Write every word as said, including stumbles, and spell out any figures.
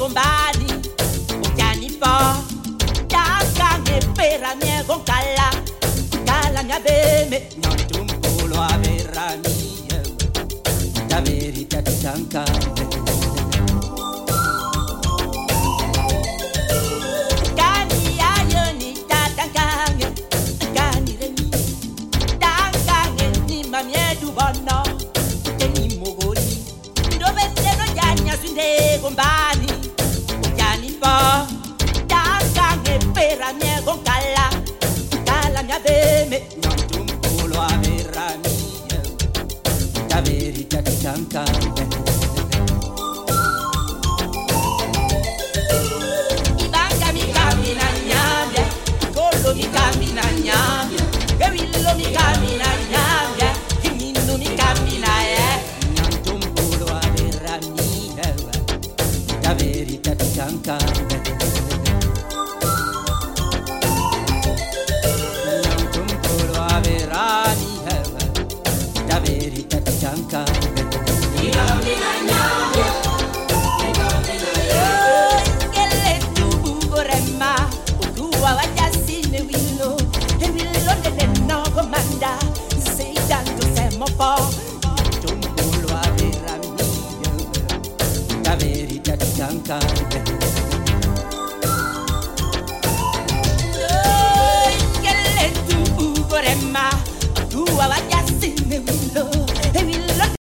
gombani utyani fo yakange pera mie gonkala kala nyabeme nyantumpulo aberami taberi tatanka kani ayoni tatanka kani remi tatanka ni mamie dubono teni mogoni ndobende no yanya sunde gombani utyani fo yakange pera mie gonkala kala nyabeme nyantumpulo aberami taberi tatanka ibanga mi camina nyambia kolo mi camina nyambia gewillo mi camina nyambia kiminu mi camina eh nantumpulo aberami taberi tatanka nantumpulo aberami taberi tatanka Ikamina nyambia Ikamina Kele tubu gorema Ukuwa wajasine wilo E wilo nene no komanda Seidanto semofo Tumpulo aberami taberi tatanka